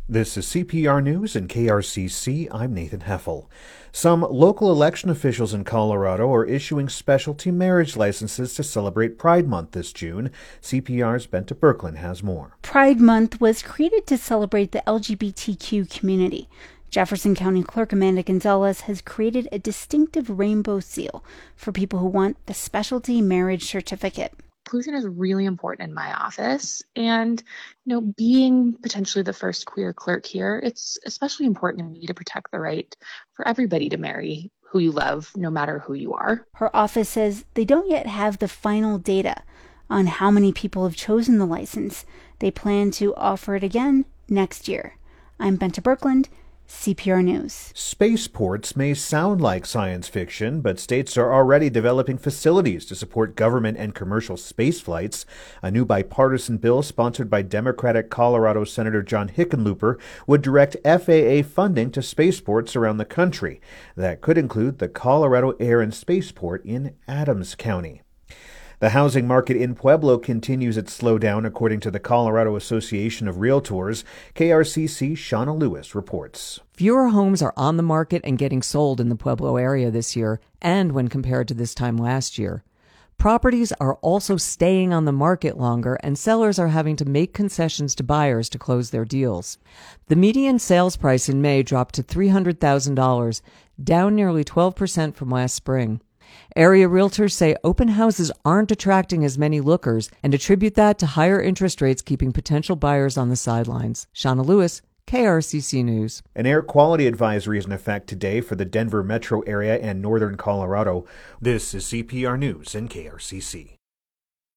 This is CPR News and KRCC. I'm Nathan Heffel. Some local election officials in Colorado are issuing specialty marriage licenses to celebrate Pride Month this June. CPR's Benta Birkeland has more. Pride Month was created to celebrate the LGBTQ community. Jefferson County Clerk Amanda Gonzalez has created a distinctive rainbow seal for people who want the specialty marriage certificate. Inclusion is really important in my office, and being potentially the first queer clerk here, it's especially important to me to protect the right for everybody to marry who you love, no matter who you are. Her office says they don't yet have the final data on how many people have chosen the license. They plan to offer it again next year. I'm Benta Birkeland, CPR News. Spaceports may sound like science fiction, but states are already developing facilities to support government and commercial space flights. A new bipartisan bill sponsored by Democratic Colorado Senator John Hickenlooper would direct FAA funding to spaceports around the country. That could include the Colorado Air and Spaceport in Adams County. The housing market in Pueblo continues its slowdown, according to the Colorado Association of Realtors. KRCC Shauna Lewis reports. Fewer homes are on the market and getting sold in the Pueblo area this year, and when compared to this time last year. Properties are also staying on the market longer, and sellers are having to make concessions to buyers to close their deals. The median sales price in May dropped to $300,000, down nearly 12% from last spring. Area realtors say open houses aren't attracting as many lookers and attribute that to higher interest rates keeping potential buyers on the sidelines. Shauna Lewis, KRCC News. An air quality advisory is in effect today for the Denver metro area and northern Colorado. This is CPR News and KRCC.